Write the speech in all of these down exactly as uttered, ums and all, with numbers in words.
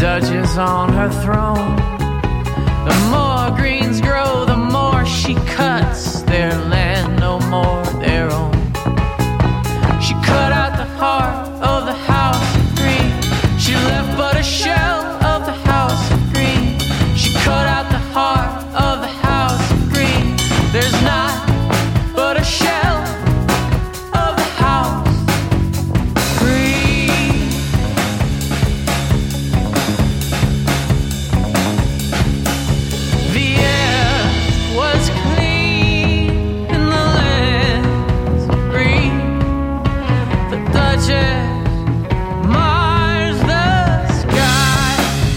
Duchess on her throne. The more greens grow, the more she cuts their land, no more their own. She cut out the heart of the house of green. She left but a shell of the house of green. She cut out the heart of the house of green. There's not but a shell of the house green. The air was clean in the lands of green. The Duchess mars the sky.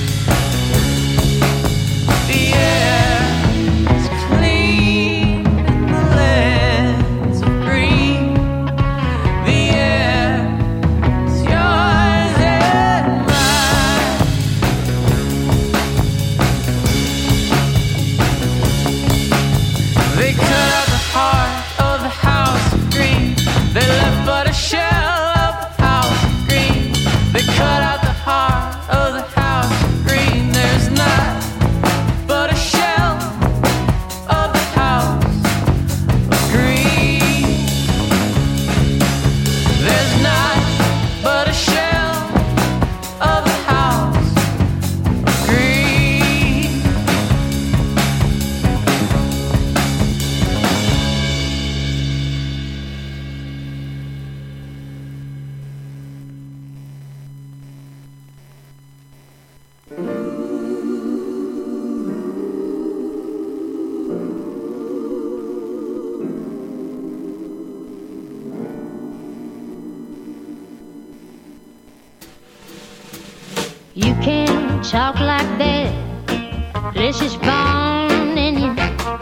The air is clean in the lands of green. The air is yours and mine. They cut out the heart of the house of green. They left but a shell of the house of green. They cut out the heart of the house of green. There's not but a shell of the house of green. There's not but a shell of the house of green. You can't talk like that. This is born in you.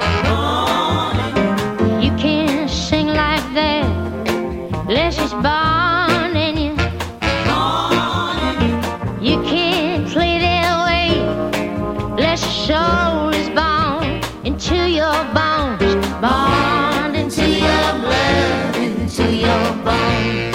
You can't sing like that. This is born in you. You can't play that way. This soul is born into your bones, born into your blood, into your bones.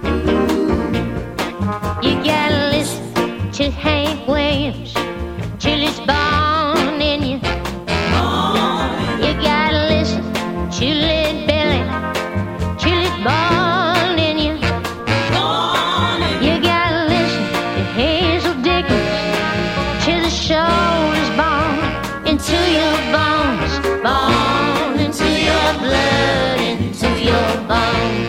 You gotta listen to Hank Williams till it's born in you. You gotta listen to Led Belly till it's born in you. You gotta listen to Hazel Dickens till the soul is born into your bones, born into your blood, into your bones.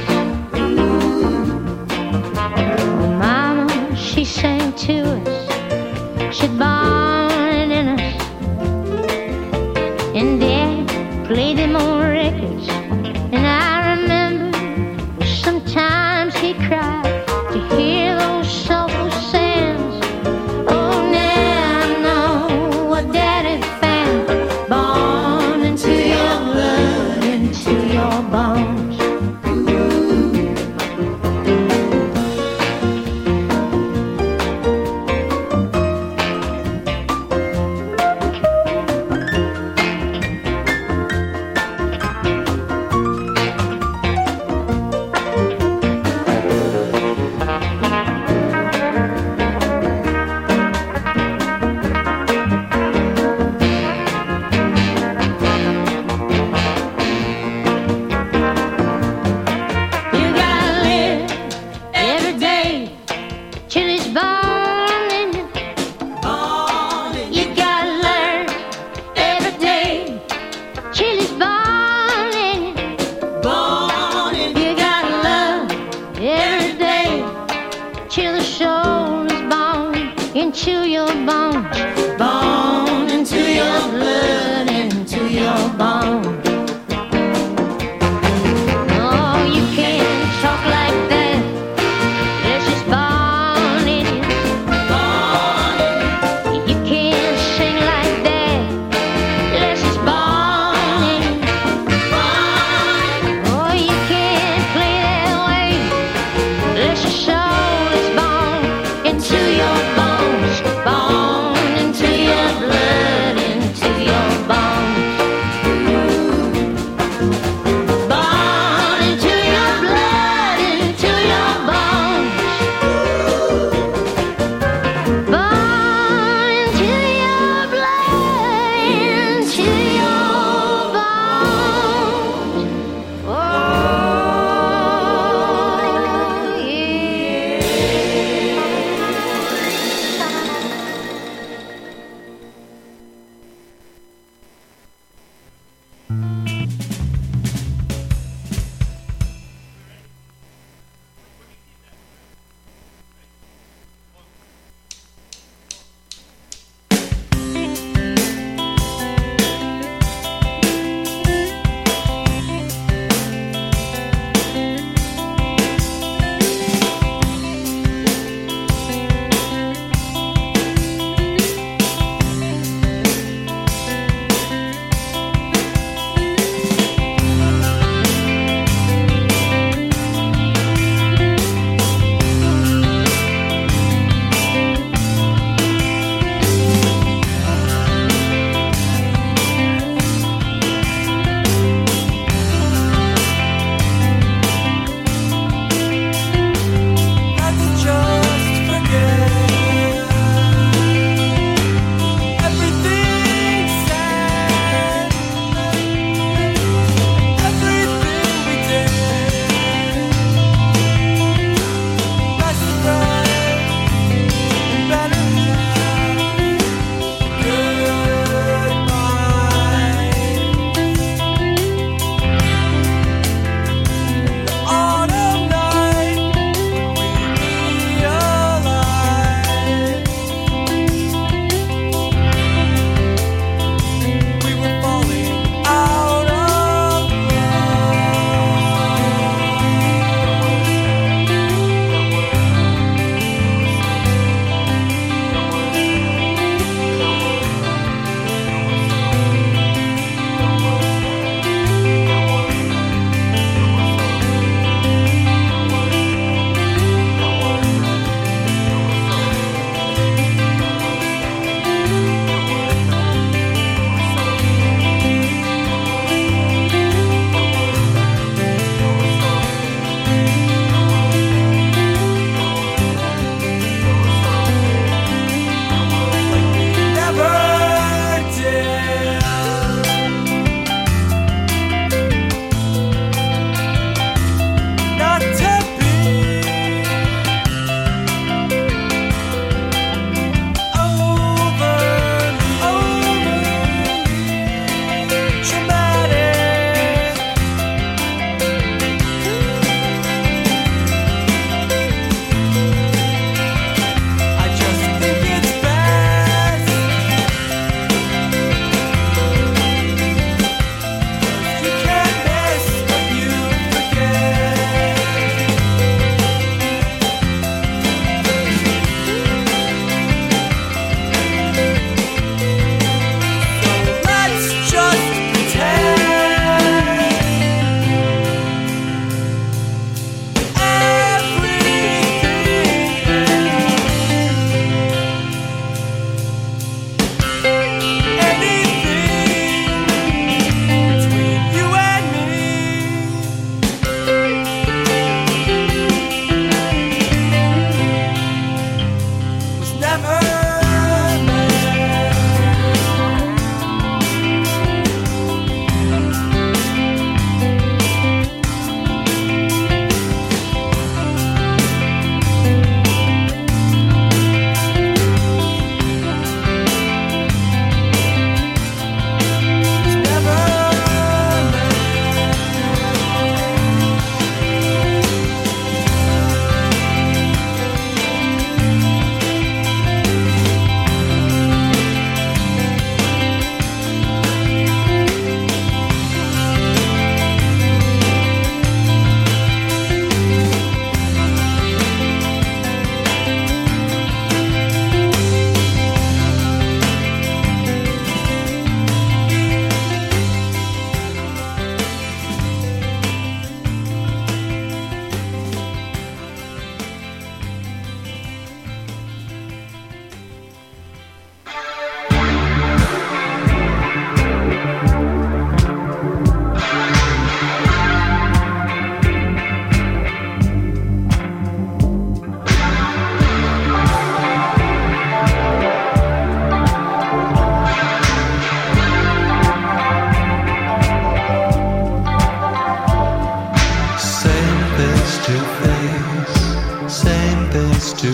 Mama, she sang to us. She's born in us. And Dad played them on records. And I remember sometimes he cried to hear those soulful sounds. Oh, now I know what Daddy found. Born into your blood, into your bones. You gotta live every day till it's born in you. You gotta learn every day till it's born in you. You gotta love every day till the soul is born into your bones, born into your blood, into your bones. No, you can't talk like that. This is born in you. You can't sing like that. This is born in you. Oh, you can't play that way. This soul is born into your bones, born into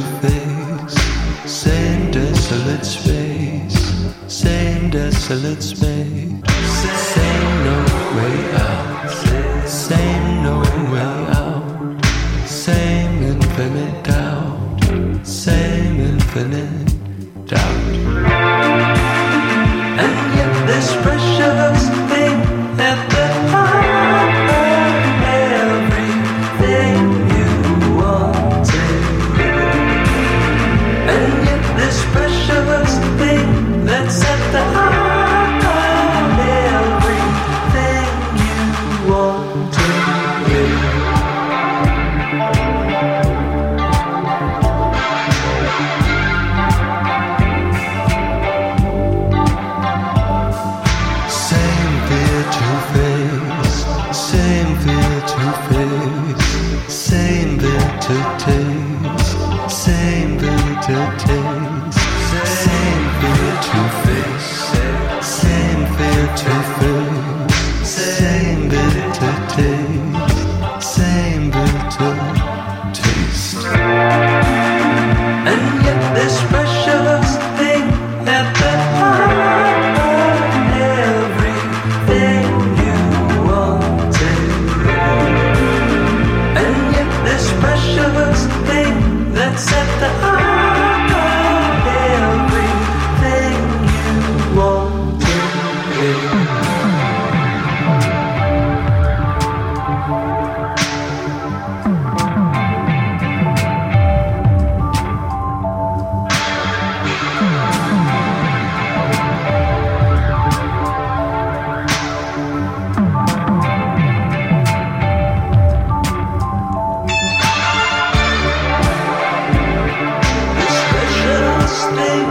face, same desolate space, same desolate space, same no way out, same no way out, same infinite doubt, same infinite doubt. And yet this precious thing at the heart of everything you wanted. And yet this precious thing that's at the heart of everything you wanted. Same fear to face, same fear to face, same bitter taste, same bitter taste, same fear to face, same fear to face, same bitter taste, same bitter taste. And yet this precious thing at the heart of everything you wanted. And yet this precious thing that's at the heart of everything you wanted. This precious thing,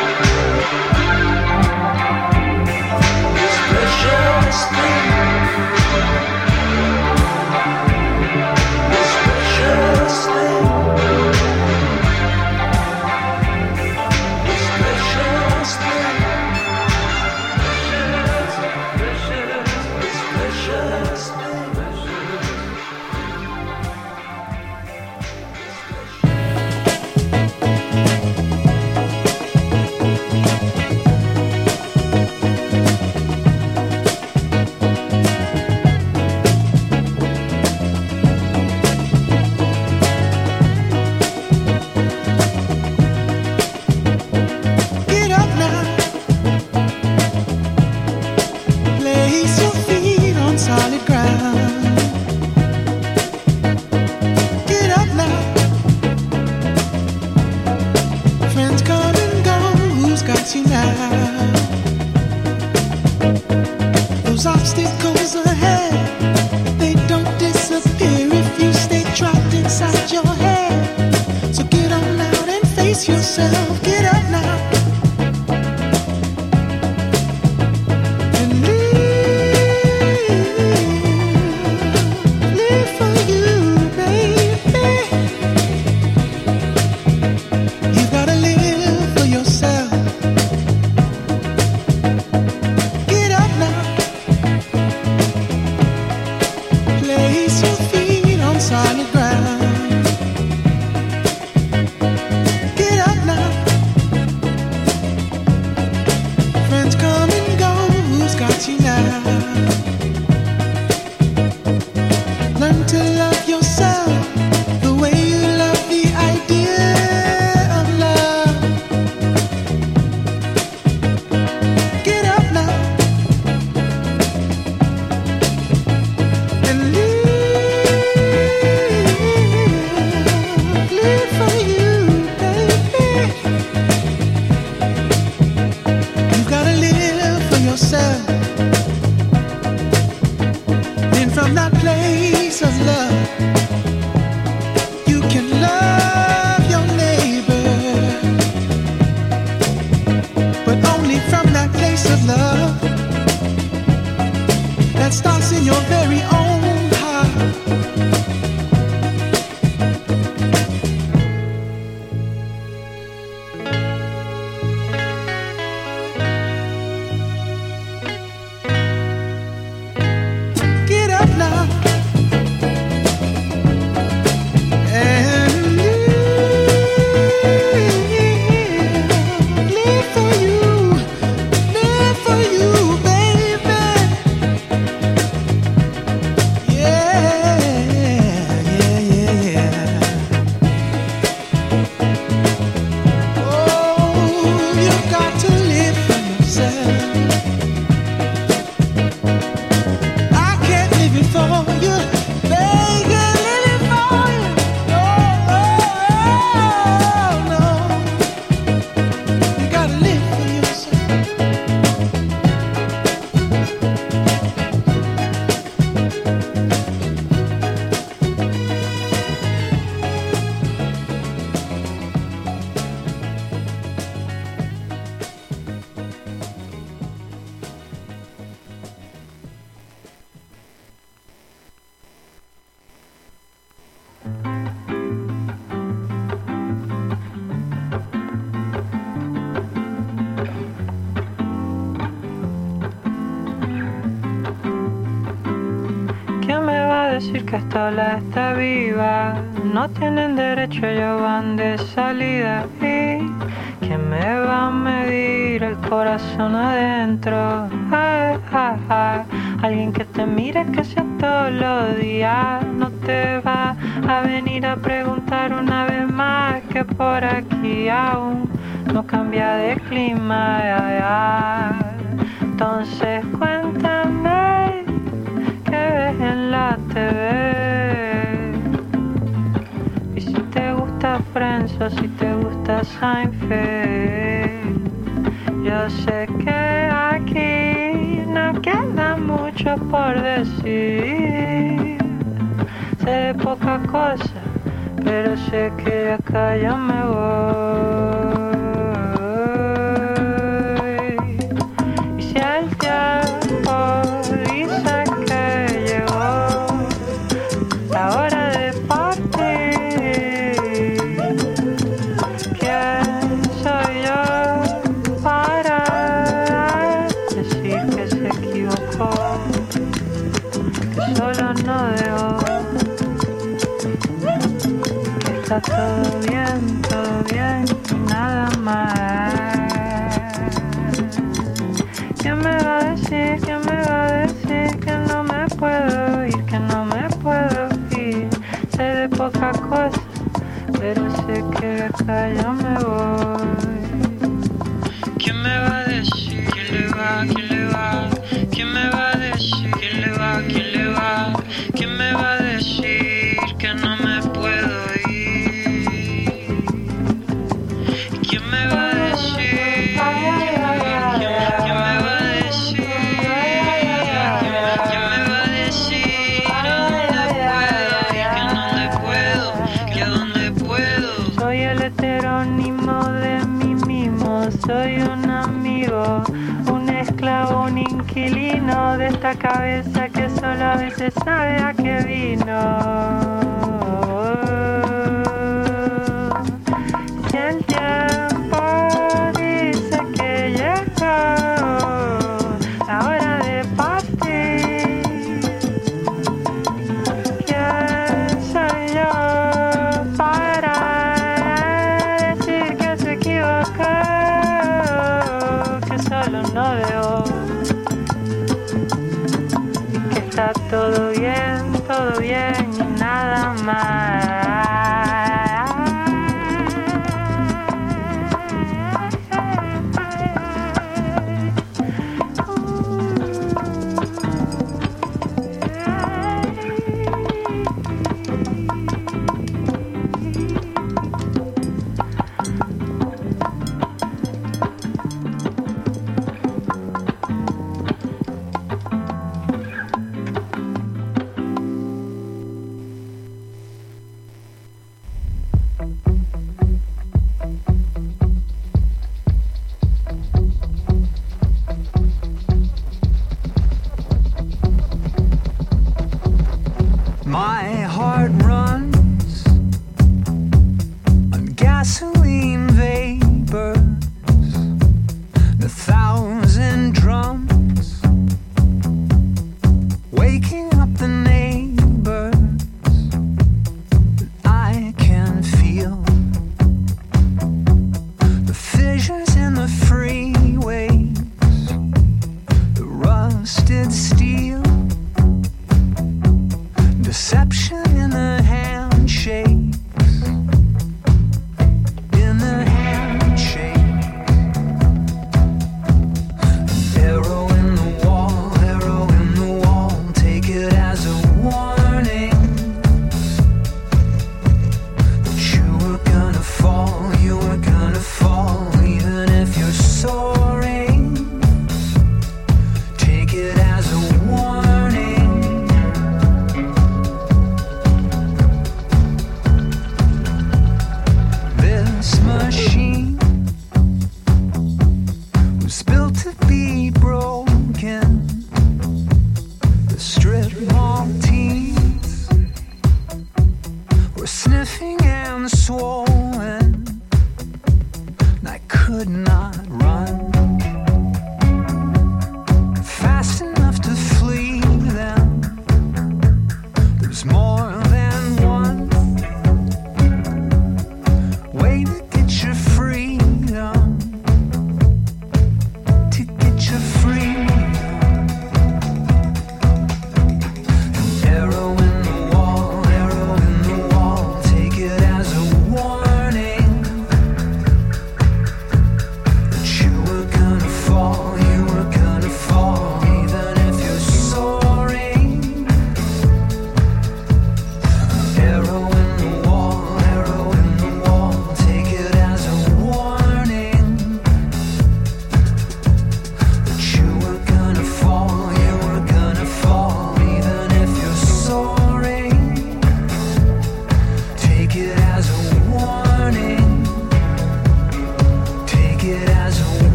this precious thing, this precious thing, this precious thing, precious, precious, this precious thing. Get up now, place your feet on solid ground. Get up now, friends come and go, who's got you now? Those obstacles ahead, they don't disappear if you stay trapped inside your head. So get on out and face yourself. Get up now. And live, live for you, baby. You gotta live for yourself. Get up now, place your feet on solid ground. Get up now, que esta ola está viva. No tienen derecho, ellos van de salida. ¿Y quién me va a medir el corazón adentro? Ay, ay, ay. Alguien que te mire que sea todos los días. No te va a venir a preguntar una vez más que por aquí aún no cambia de clima. Ay, ay. Entonces cuéntame qué ves en la T V. Y si te gusta Friends o si te gusta Seinfeld. Yo sé que aquí no queda mucho por decir. Sé de poca cosa, pero sé que de acá yo me voy. Y si el tiempo dice que llegó la hora de partir, ¿quién soy yo para decir que se equivocó? Que solo no dejó. Está todo bien, todo bien, nada más. ¿Quién me va a decir, quién me va a decir que no me puedo ir, que no me puedo ir? Sé de poca cosa, pero sé que de acá yo me voy. ¿Quién me va a decir, quién le va, quién le va? ¿Quién me va a decir, quién le va, quién le va? ¿Quién me va a decir que no me puedo ir? ¿Quién me va a decir? ¿Quién, quién me va a decir? ¿Quién me va a decir a dónde puedo ir, que no le puedo, que a dónde puedo? Soy el heterónimo de mí mismo, soy un amigo, un esclavo, un inquilino de esta cabeza que solo a veces sabe a qué vino. Si el tiempo dice que llegó la hora de partir, ¿quién soy yo para decir que se equivocó? Que solo no veo y que está todo bien, todo bien y nada más. My heart runs on gasoline vapors, a thousand drums, waking up the neighbors. I can feel the fissures in the freeways, the rusted steel, deception in the handshakes, in the handshakes. Arrow in the wall, arrow in the wall, take it as a warning that you were gonna fall, you were gonna fall, even if you're soaring. Take it as a warning. This machine was built to be broken. The strip mall teens were sniffing and swollen. I could not run fast enough to flee them. There's more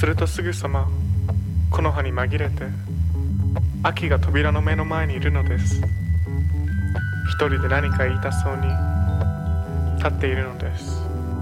るとすぐさま木の葉に紛れて秋が扉の目の前にいるのです。一人で何か言いたそうに立っているのです。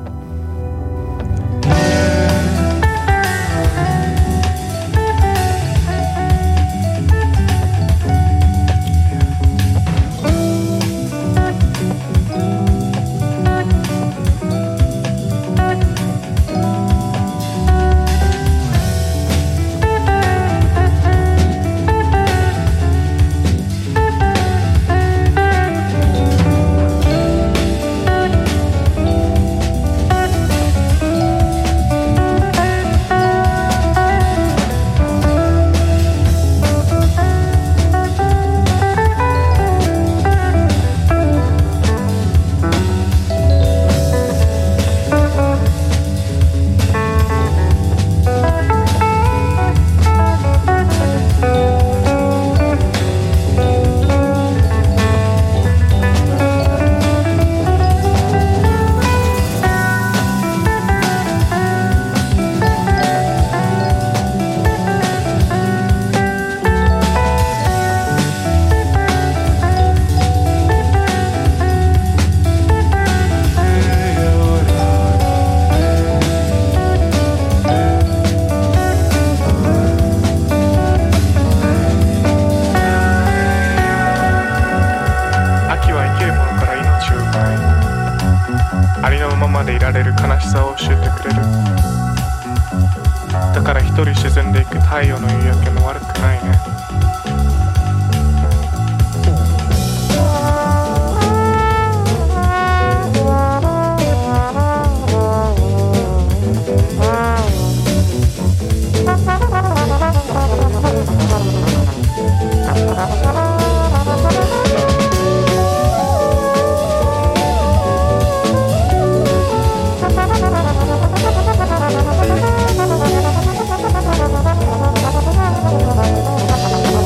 ありのままでいられる悲しさを教えてくれる。だから一人沈んでいく太陽の夕焼けも悪くないね。 Thank you.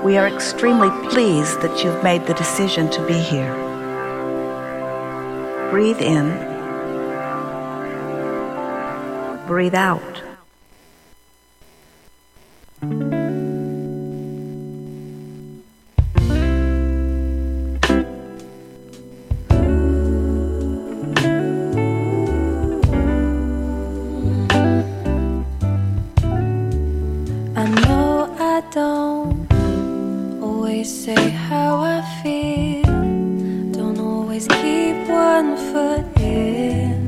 We are extremely pleased that you've made the decision to be here. Breathe in. Breathe out.